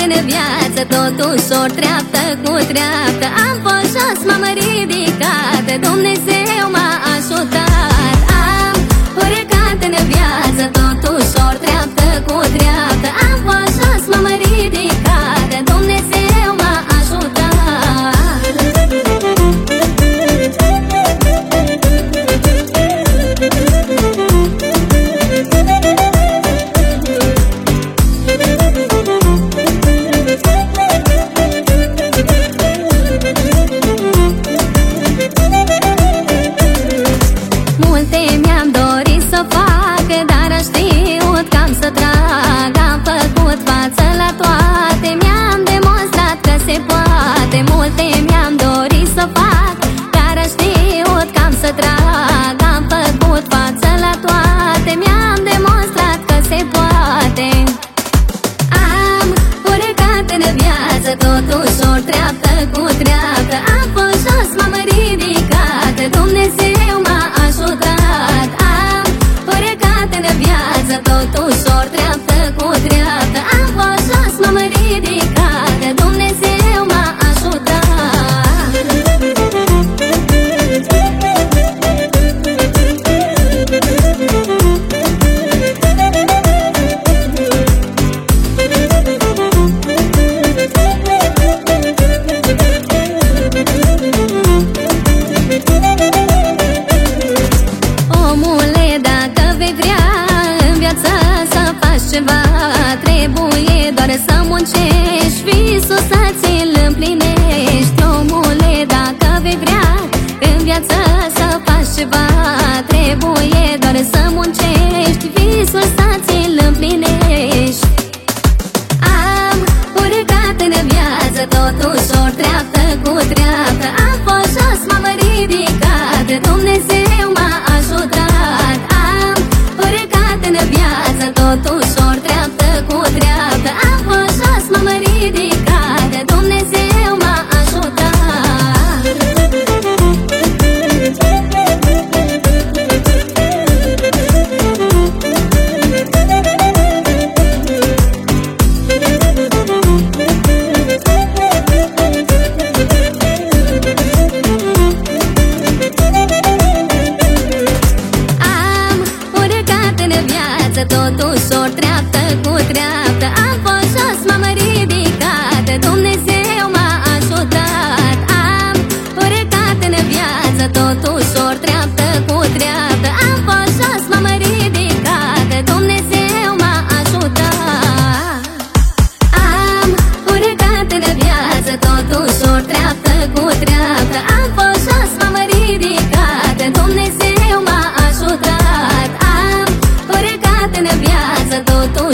în viață tot ușor, treaptă cu treaptă. Am fost jos, m-am ridicat, Dumnezeu m-a ajutat. Am urcat în viață tot ușor, treaptă cu treaptă. Am fost jos, m-am ridicat, Dumnezeu m-a ajutat. Multe mi-am dorit să fac, dar am știut că am să trag. Am făcut față la toate, mi-am demonstrat că se poate. Multe mi-am dorit să fac, dar am știut că am să trag. Am făcut față la toate, mi-am demonstrat că se poate. Am urcat în viață tot ușor, treaptă cu treaptă. Am fost jos, m-am ridicat, Dumnezeu m-a ajutat. Am urcat în viață tot ușor, treaptă cu treaptă. Am fost jos, m-am ridicat, Dumnezeu m-a ajutat. Omule, dacă vei vrea în viață să faci ceva, trebuie doar să muncești, visul să ți-l împlinești. Omule, dacă vei vrea în viață să faci ceva, trebuie doar să muncești, visul să ți-l împlinești. Am urcat în viață tot ușor, treaptă cu treaptă. Am fost jos, m-am ridicat, Dumnezeu m-a ajutat. Am urcat în viață tot ușor, treaptă cu treaptă. Am fost jos, m-am ridicat, Dumnezeu m-a ajutat. Tot ușor, treaptă cu treaptă. Am fost jos, m-am ridicat, Dumnezeu m-a ajutat. Am urcat în viață tot ușor, treaptă cu treaptă. Am fost jos, m-am ridicat, Dumnezeu m-a ajutat. Am urcat în viață tot ușor, treaptă cu treaptă. Am fost jos, m-am ridicat, Dumnezeu m-a ajutat. Am urcat în viață tot